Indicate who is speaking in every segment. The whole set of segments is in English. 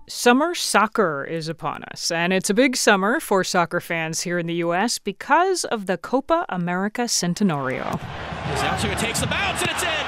Speaker 1: Summer soccer is upon us, and it's a big summer for soccer fans here in the U.S. because of the Copa America Centenario.
Speaker 2: Zelcher takes the bounce, and it's in!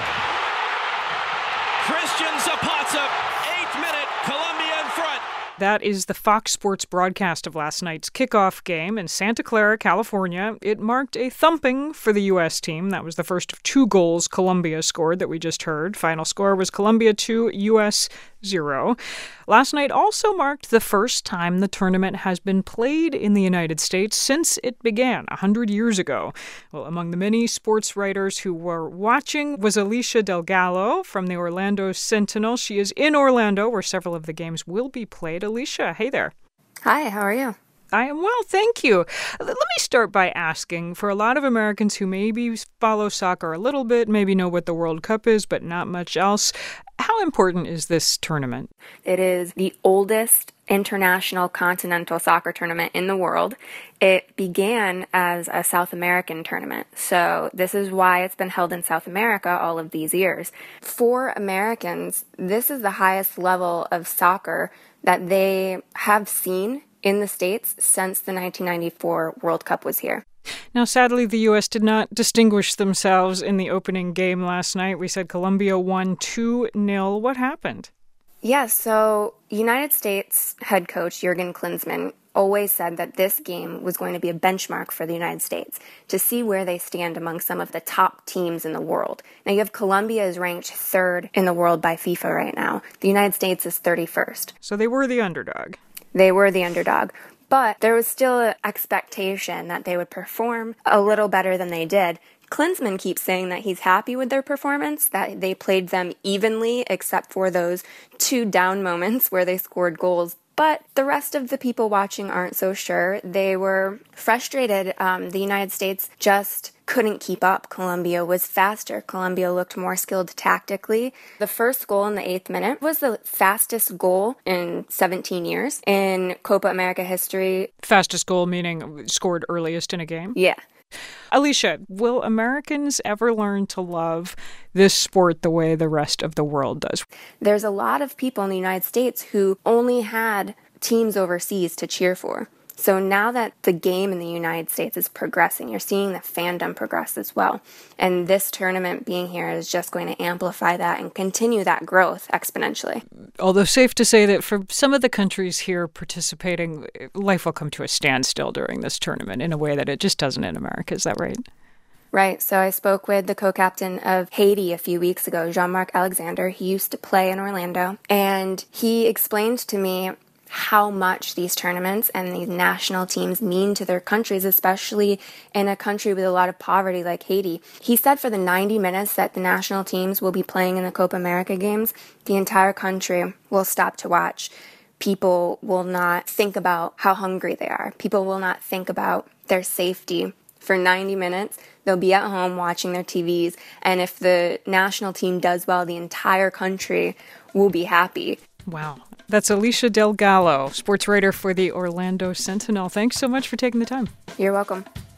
Speaker 2: Christian Zapata, 8th minute, Colombia in front.
Speaker 1: That is the Fox Sports broadcast of last night's kickoff game in Santa Clara, California. It marked a thumping for the U.S. team. That was the first of 2 goals Colombia scored that we just heard. Final score was Colombia 2, U.S. 0. Last night also marked the first time the tournament has been played in the United States since it began 100 years ago. Well, among the many sports writers who were watching was Alicia Delgado from the Orlando Sentinel. She is in Orlando, where several of the games will be played. Alicia, hey there.
Speaker 3: Hi, how are you?
Speaker 1: I am well, thank you. Let me start by asking, for a lot of Americans who maybe follow soccer a little bit, maybe know what the World Cup is, but not much else, how important is this tournament?
Speaker 3: It is the oldest international continental soccer tournament in the world. It began as a South American tournament, so this is why it's been held in South America all of these years. For Americans, this is the highest level of soccer that they have seen in the States since the 1994 World Cup was here.
Speaker 1: Now, sadly, the U.S. did not distinguish themselves in the opening game last night. We said Colombia won 2-0. What happened?
Speaker 3: Yes, so United States head coach Jurgen Klinsmann always said that this game was going to be a benchmark for the United States to see where they stand among some of the top teams in the world. Now, you have Colombia is ranked 3rd in the world by FIFA right now. The United States is 31st.
Speaker 1: So they were the underdog.
Speaker 3: They were the underdog. But there was still an expectation that they would perform a little better than they did. Klinsmann keeps saying that he's happy with their performance, that they played them evenly except for those 2 down moments where they scored goals. But the rest of the people watching aren't so sure. They were frustrated. The United States just couldn't keep up. Colombia was faster. Colombia looked more skilled tactically. The first goal in the 8th minute was the fastest goal in 17 years in Copa America history.
Speaker 1: Fastest goal meaning scored earliest in a game?
Speaker 3: Yeah.
Speaker 1: Alicia, will Americans ever learn to love this sport the way the rest of the world does?
Speaker 3: There's a lot of people in the United States who only had teams overseas to cheer for. So now that the game in the United States is progressing, you're seeing the fandom progress as well. And this tournament being here is just going to amplify that and continue that growth exponentially.
Speaker 1: Although safe to say that for some of the countries here participating, life will come to a standstill during this tournament in a way that it just doesn't in America. Is that right?
Speaker 3: Right. So I spoke with the co-captain of Haiti a few weeks ago, Jean-Marc Alexander. He used to play in Orlando, and he explained to me how much these tournaments and these national teams mean to their countries, especially in a country with a lot of poverty like Haiti. He said for the 90 minutes that the national teams will be playing in the Copa America games, the entire country will stop to watch. People will not think about how hungry they are. People will not think about their safety. For 90 minutes, they'll be at home watching their TVs, and if the national team does well, the entire country will be happy.
Speaker 1: Wow. That's Alicia Delgado, sports writer for the Orlando Sentinel. Thanks so much for taking the time.
Speaker 3: You're welcome.